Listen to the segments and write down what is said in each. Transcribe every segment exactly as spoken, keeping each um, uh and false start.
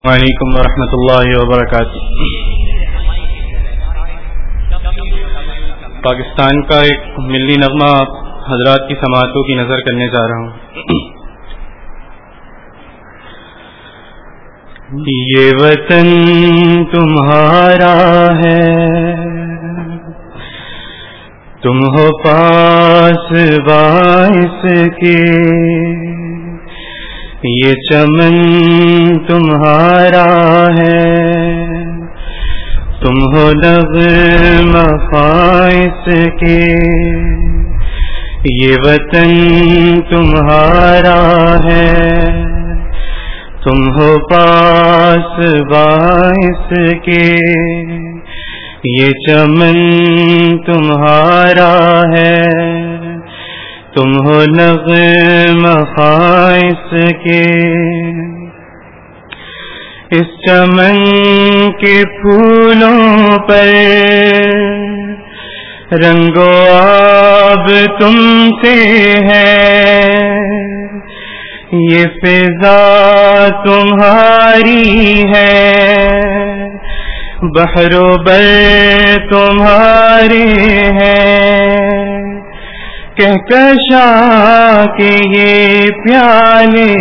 وعلیکم ورحمۃ اللہ وبرکاتہ۔ پاکستان کا ایک ملی نغمہ حضرات کی سماعتوں کی نظر کرنے جا رہا ہوں۔ یہ وطن تمہارا ہے، تم ہو پاس باعث کے، یہ چمن تمہارا ہے، تم ہو نغمہ خائص کے، یہ وطن تمہارا ہے، تم ہو پاس باعث کے، یہ چمن تمہارا ہے، تم ہو نغمہ خائص کے۔ اس چمن کے پھولوں پر رنگ و آب تم سے ہے، یہ فضا تمہاری ہے، بحر و بر تمہارے ہیں، کہکشاں کے یہ پیالے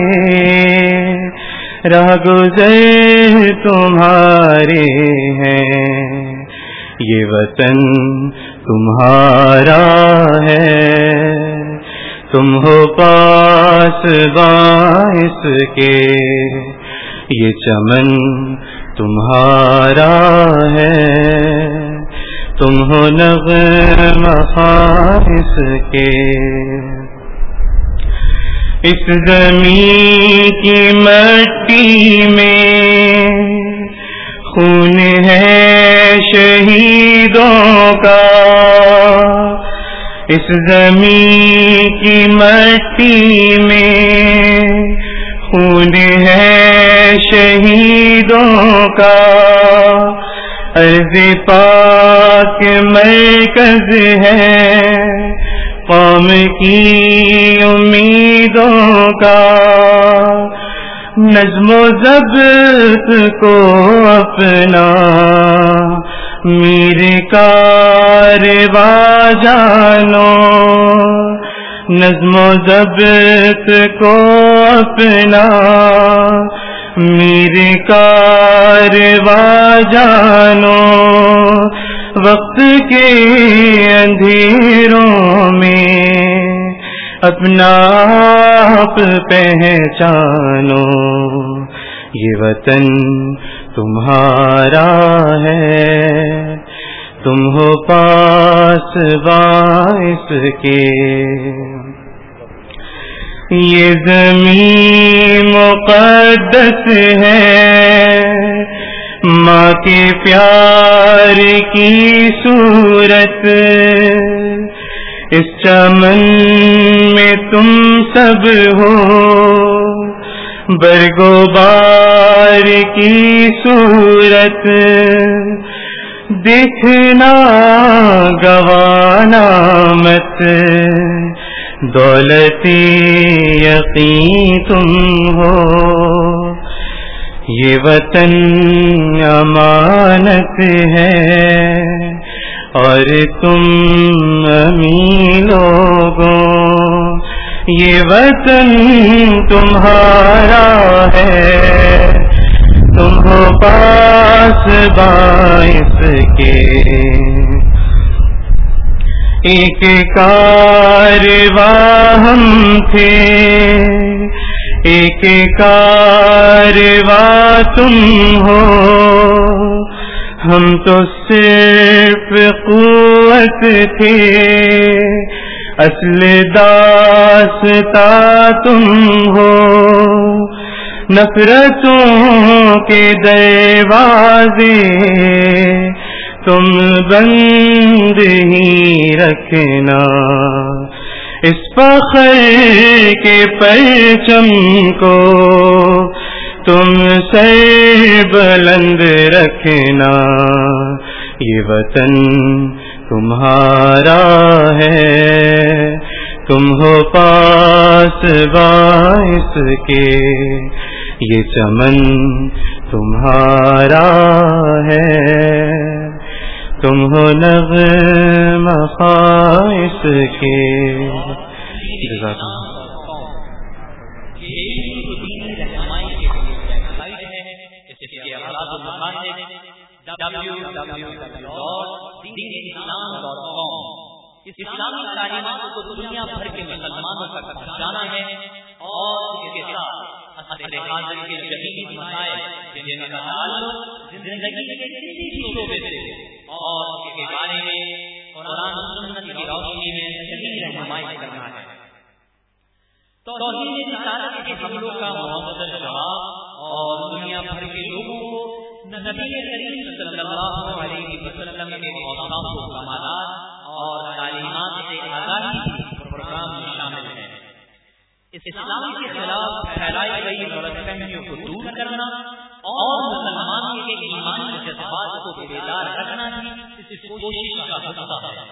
راہ گزر تمہارے ہیں، یہ وطن تمہارا ہے، تم ہو پاس باعث کے، یہ چمن تمہارا ہے، تم ہو نغمہ خائص کے۔ اس زمین کی مٹی میں خون ہے شہیدوں کا، اس زمین کی مٹی میں خون ہے شہیدوں کا، ارض پاک مرکز ہے قوم کی امیدوں کا، نظم و ضبط کو اپنا میر کارواں جانو، نظم و ضبط کو اپنا میر کارواں جانو، وقت کے اندھیروں میں اپنا آپ پہچانو، یہ وطن تمہارا ہے، تم ہو پاس باعث کے، یہ زمین مقدس ہے، ماں کے پیار کی صورت، اس چمن میں تم سب ہو، برگ و بار کی صورت، دیکھنا گوانا مت، دولتی یقین تم ہو، یہ وطن امانت ہے، اور تم امین لوگوں، یہ وطن تمہارا ہے، تم ہو پاس باعث کے، ایک کارواں ہم تھے، ایک کارواں تم ہو، ہم تو صرف قوت تھے، اصل داستاں تم ہو، نفرتوں کے دروازے تم بند ہی رکھنا، اس فخر کے پرچم کو تم سر بلند رکھنا، یہ وطن تمہارا ہے، تم ہو پاس باعث کے، یہ چمن تمہارا ہے، تم ہو نغم خائف کے. جزاک اللہ. اسلامی تعلیمات کو دنیا بھر کے مسلمانوں تک پہنچانا ہے اور اس کے ساتھ عصر حاضر کے جدید مسائل جن کا تعلق زندگی کے کسی بھی شعبے سے اور اس کے بارے میں قرآن و سنت کی روشنی میں صحیح رہنمائی کرنا ہے. توحید رسالت کے حملوں کا مؤثر جواب اور دنیا بھر کے لوگوں کو نبی کریم صلی اللہ علیہ وسلم کے اوصاف و کمالات اور تعلیمات سے آگاہی پروگرام میں شامل ہے. اسلام کے خلاف پھیلائی گئی غلط فہمیوں کو دور کرنا اور مسلمانوں کے ایمانی جذبات کو بیدار رکھنا بھی اس کوشش کا حصہ ہے.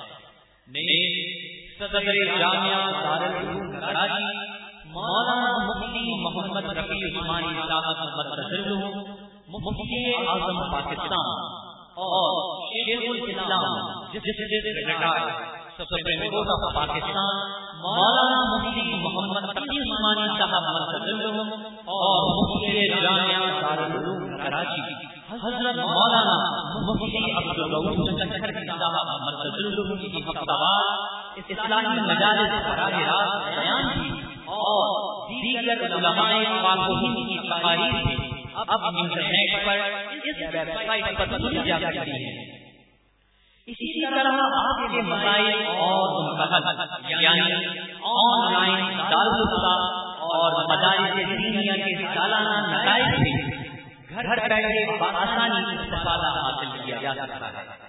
صدر جامعہ دارالعلوم کراچی مولانا مفتی محمد رفیع عثمانی صاحب مدثر مفتی اعظم پاکستان اور شیخ الاسلام justice retired supreme court of Pakistan مولانا مفتی محمد تقی عثمانی صاحب مدثر اور مفتی جامعہ دارالعلوم کراچی حضرت مولانا مفتی عبدالرؤوف سکھر صاحب مدثر کی ہفتہ وار اسلامی مجالس براہ راست بیان کی اور دیگر علماء پاک و ہند کی تقاریر بھی اب انٹرنیٹ پر اس ویب سائٹ پر سنی جا سکتی ہے. اسی طرح آپ کے مسائل اور مقصد یعنی آن لائن دارالفتا اور مدارس دینیہ کے سالانہ نتائج سے گھر بیٹھے بآسانی استفادہ حاصل کیا جا سکتا ہے.